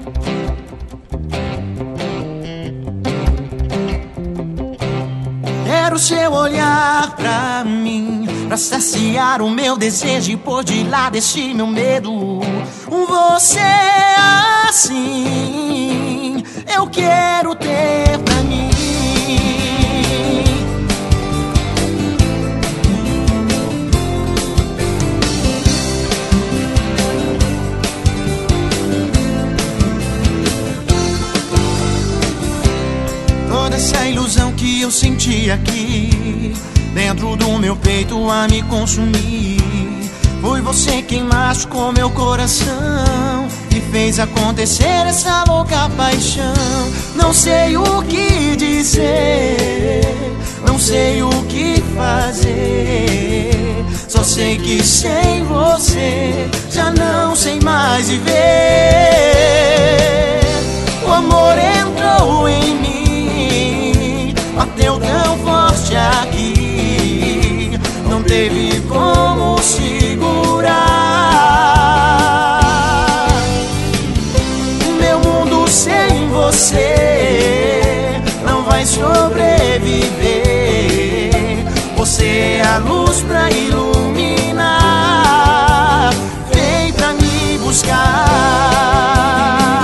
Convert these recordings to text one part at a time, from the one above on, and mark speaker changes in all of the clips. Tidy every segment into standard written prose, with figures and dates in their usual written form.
Speaker 1: Quero seu olhar pra mim, pra saciar o meu desejo e pôr de lado este meu medo. Você assim, eu quero ter pra mim. Toda essa ilusão que eu senti aqui dentro do meu peito a me consumir, foi você quem machucou meu coração e fez acontecer essa louca paixão. Não sei o que dizer, não sei o que fazer, só sei que sem você já não sei mais viver. O amor entrou em mim, bateu tão forte aqui, não teve como segurar. Meu mundo sem você não vai sobreviver. Você é a luz pra iluminar, vem pra me buscar.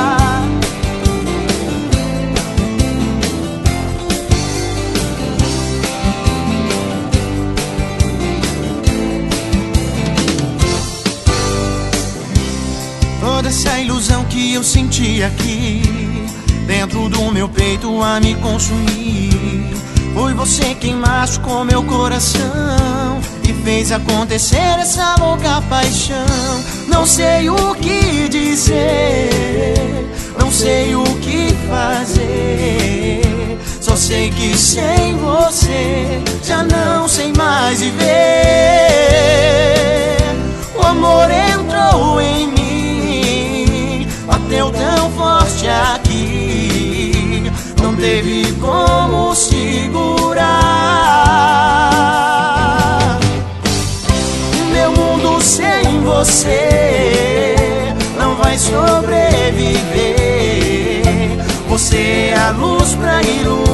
Speaker 1: Toda essa ilusão que eu senti aqui dentro do meu peito a me consumir, foi você quem machucou meu coração e fez acontecer essa louca paixão. Não sei o que dizer, não sei o que fazer, só sei que sem você já não sei mais viver. O amor entrou em mim, bateu tão forte aqui, não teve como segurar. Meu mundo sem você não vai sobreviver. Você é a luz pra iluminar,